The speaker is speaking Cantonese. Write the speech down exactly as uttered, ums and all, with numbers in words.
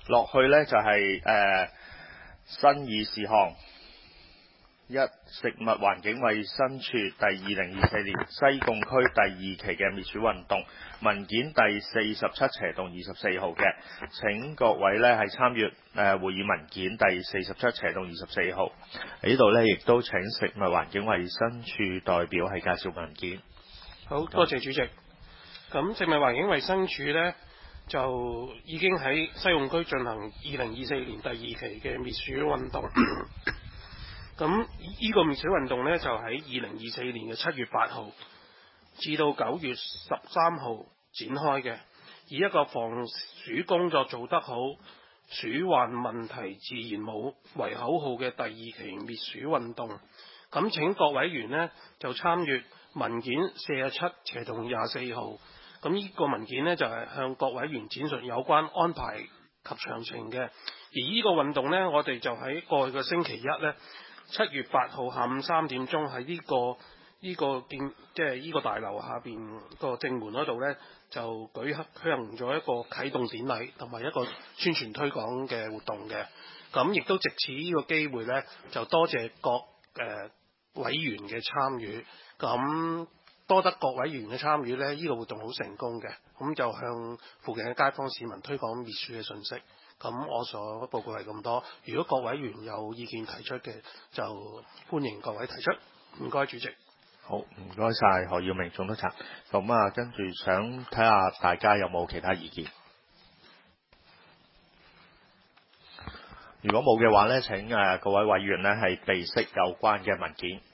落去呢就係、是、誒、呃、新議事項。一、食物環境衛生署第二零二四年西貢區第二期嘅滅鼠運動文件第四十七斜棟二十四號嘅，請各位呢係參閱誒、呃、會議文件第四十七斜棟二十四號。喺呢度呢，亦都請食物環境衛生署代表係介紹文件。 好多謝主席。咁食物環境衛生署呢，就已經喺西貢區進行二零二四年第二期嘅滅鼠運動。咁呢個滅鼠運動呢，就喺二零二四年嘅七月八號至到九月十三號展開嘅，以一個防鼠工作做得好，鼠患問題自然冇為口號嘅第二期滅鼠運動。咁請各委員呢，就參閱文件四十七斜棟廿四號。咁呢個文件呢，就係、是、向各委員展述有關安排及詳情嘅。而呢個運動呢，我哋就喺過去嘅星期一呢，七月八號下午三點鐘喺呢個呢、這個建即係呢個大樓下邊個正門嗰度呢，就舉行舉行咗一個啟動典禮同埋一個宣傳推廣嘅活動嘅。咁亦都藉此呢個機會呢，就多謝各誒、呃、委員嘅參與。咁多得各委員嘅參與呢，呢、這個活動好成功嘅。咁就向附近嘅街坊市民推廣滅鼠嘅信息。咁我所報告係咁多，如果各委員有意見提出嘅，就歡迎各位提出。唔該，主席。 好，唔該晒何耀明總督察。咁啊，跟住想睇下大家有冇其他意見。如果冇嘅話呢，請誒各位委員呢係備悉有關嘅文件。